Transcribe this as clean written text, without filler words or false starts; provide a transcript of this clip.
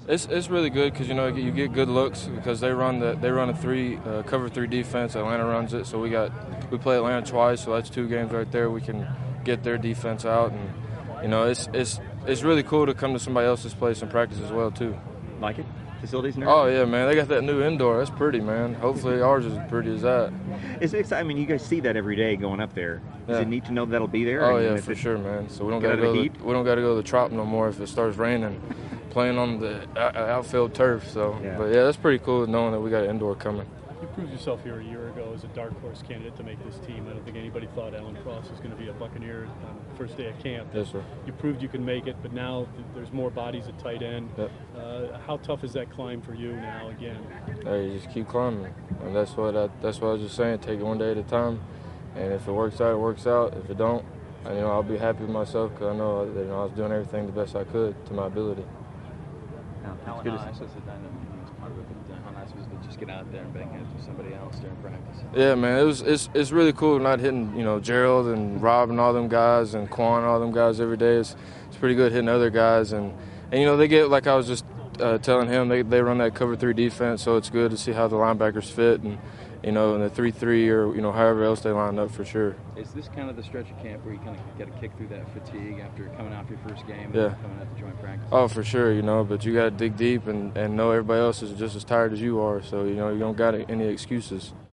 It's really good because you get good looks because they run a cover three defense. Atlanta runs it, so we play Atlanta twice, so that's 2 games right there. We can get their defense out, and it's really cool to come to somebody else's place and practice as well too. Like it? Facilities and Oh everything? yeah, man, they got that new indoor. That's pretty, man. Hopefully ours is as pretty as that. It's exciting. I mean, you guys see that every day going up there. Is Yeah. it neat to know that'll be there? Oh I mean, yeah, if for sure, man. So we don't Get got out to of the go. heat? We don't got to go to the Trop no more if it starts raining. Playing on the outfield turf. So, Yeah. But yeah, that's pretty cool knowing that we got an indoor coming. You proved yourself here a year ago as a dark horse candidate to make this team. I don't think anybody thought Alan Cross was going to be a Buccaneer on the first day of camp. Yes, sir. You proved you can make it, but now there's more bodies at tight end. Yep. How tough is that climb for you now again? Hey, you just keep climbing, and that's what I was just saying. Take it one day at a time, and if it works out, it works out. If it don't, I'll be happy with myself because I know that I was doing everything the best I could to my ability. How nice was it then? How nice was it to just get out there and bang heads with somebody else during practice? Yeah, man, it's really cool not hitting Gerald and Rob and all them guys and Quan and all them guys every day. It's pretty good hitting other guys and they get, like I was just telling him, they run that cover 3 defense, so it's good to see how the linebackers fit and in the 3-3 or however else they line up for sure. Is this kind of the stretch of camp where you kind of get a kick through that fatigue after coming off your first game Yeah. and coming out to joint practice? Oh, for sure, but you got to dig deep and know everybody else is just as tired as you are, so you don't got any excuses.